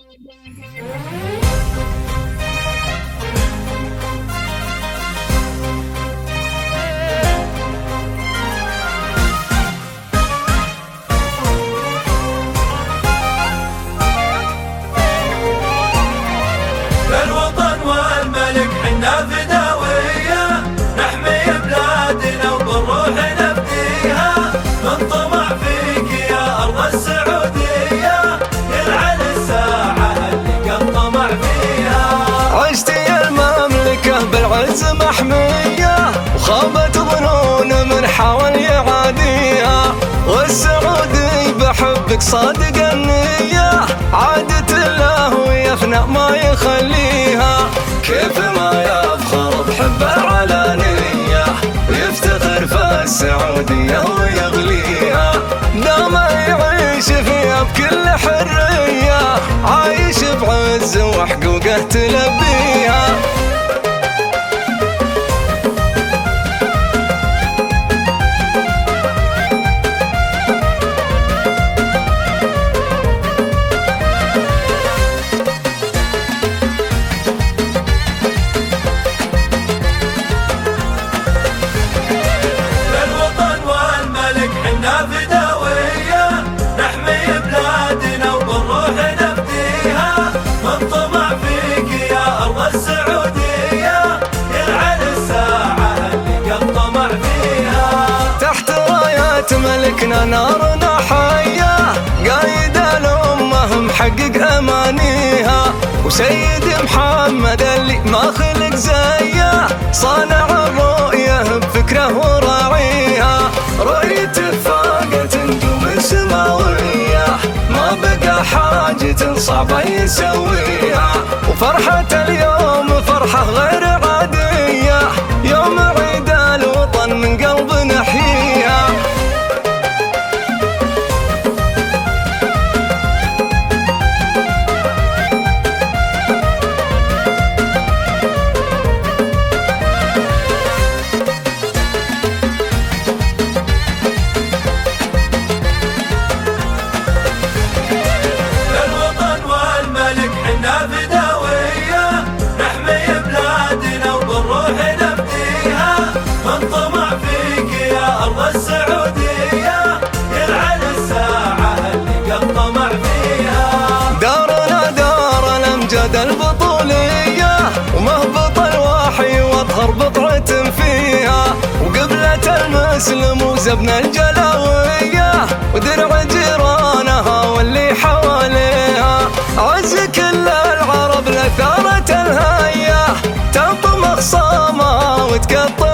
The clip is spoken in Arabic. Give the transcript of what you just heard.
للوطن والملك حنا فداوية، نحمي بلادنا وبالروح نفديها، من طمع فيك يا أرض السعودية يلعن الساعة اللي قد طمع فيها. عشتي المملكة بالعز محمية، وخابت ظنون من حاول يعاديها، والسعودي بحبك صادق النية، عادة الله ويفنى ما يخليها. كيف ما يفخر بحب العلانية، يفتخر في السعودية ويغليها، دام يعيش فيها بكل حرية، عايش بعز وحقوقه تلبيها. ملكنا نارنا حية، قايد الأمة محقق أمانيها، وسيد محمد اللي ما خلق زيه، صانع الرؤية بفكره وراعيها، رؤية فاقت نجوم سماوية، ما بقى حاجة صعبة يسويها، وفرحة اليوم فرحة غير عادية، يوم عيد الوطن من قلب نحييها. السعودية يلعن الساعة اللي قد طمع فيها. دارنا دار الأمجاد البطولية، ومهبط الوحي واظهر بضعة فيها، وقبلة المسلم وزبن الجلاوية، ودرع جيرانها واللي حواليها، عز كل العرب لثارة الهية، تنطم خصامها وتقطع